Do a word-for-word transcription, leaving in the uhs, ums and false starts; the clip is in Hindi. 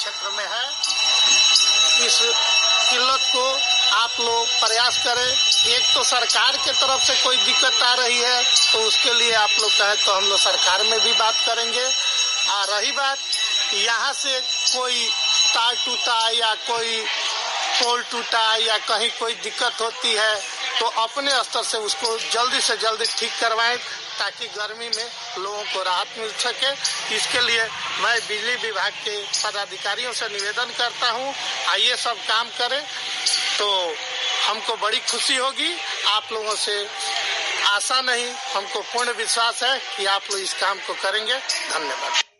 क्षेत्र में है। इस किल्लत को आप लोग प्रयास करें। एक तो सरकार के तरफ से कोई दिक्कत आ रही है तो उसके लिए आप लोग कहें तो हम लोग सरकार में भी बात करेंगे। आ रही बात यहाँ से कोई तार टूटा या कोई पोल टूटा या कहीं कोई दिक्कत होती है तो अपने स्तर से उसको जल्दी से जल्दी ठीक करवाएं ताकि गर्मी में लोगों को राहत मिल सके। इसके लिए मैं बिजली विभाग के पदाधिकारियों से निवेदन करता हूं, आइए सब काम करें तो हमको बड़ी खुशी होगी। आप लोगों से आशा नहीं, हमको पूर्ण विश्वास है कि आप लोग इस काम को करेंगे। धन्यवाद।